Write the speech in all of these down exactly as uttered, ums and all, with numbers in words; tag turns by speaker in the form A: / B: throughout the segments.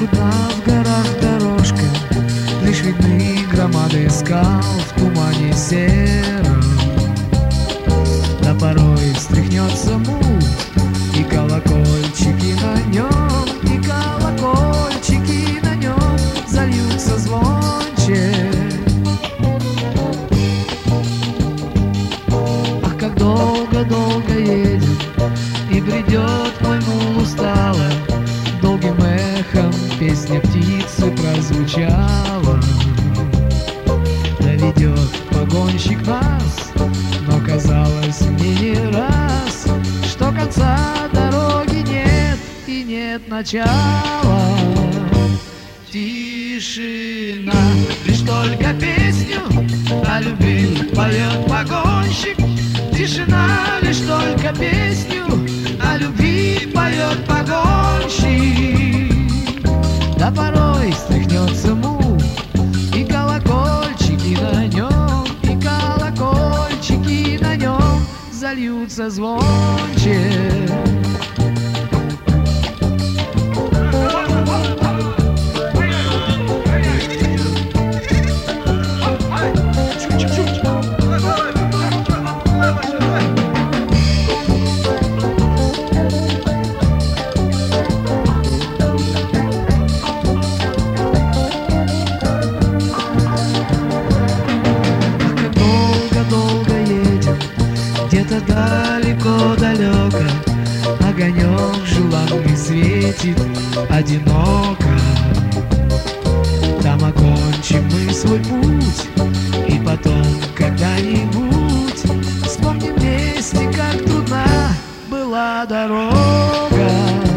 A: Куда в горах дорожка, лишь видны громады скал в тумане сером. Да порой встряхнется муть, и колокольчики на нем, и колокольчики на нем зальются звонче. Ах, как долго-долго едем, и бредет мой мул устало, долгим эхом песня птицы прозвучала. Доведет погонщик нас, но казалось мне не раз, что конца дороги нет и нет начала. Тишина, лишь только песню о любви поет погонщик. Тишина, лишь только песню о любви поет погонщик. Да порой стряхнется мул, и колокольчики на нем, и колокольчики на нем зальются звонче. Где-то далеко-далеко огонек желанный светит одиноко. Там окончим мы свой путь, и потом когда-нибудь вспомним вместе, как трудна была дорога.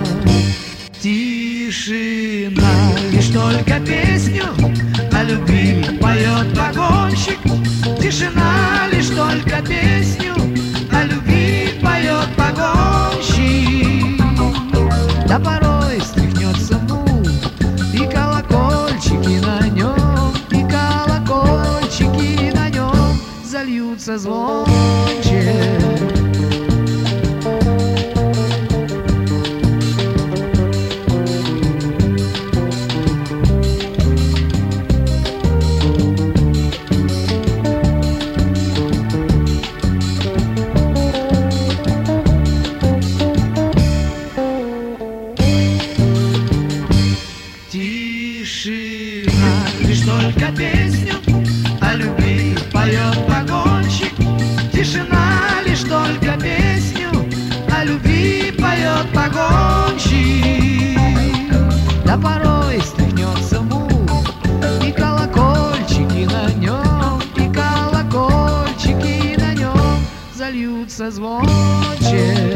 A: Тишина, лишь только песню о любви поет погонщик. Тишина, лишь только песню о любви поет погонщик. Да порой стряхнется мул, и колокольчики на нем, и колокольчики на нем зальются звонче. Тишина, лишь только песню о любви поет погонщик. Тишина, лишь только песню о любви поет погонщик. Да порой стряхнется мул, и колокольчики на нем, и колокольчики на нем зальются звонче.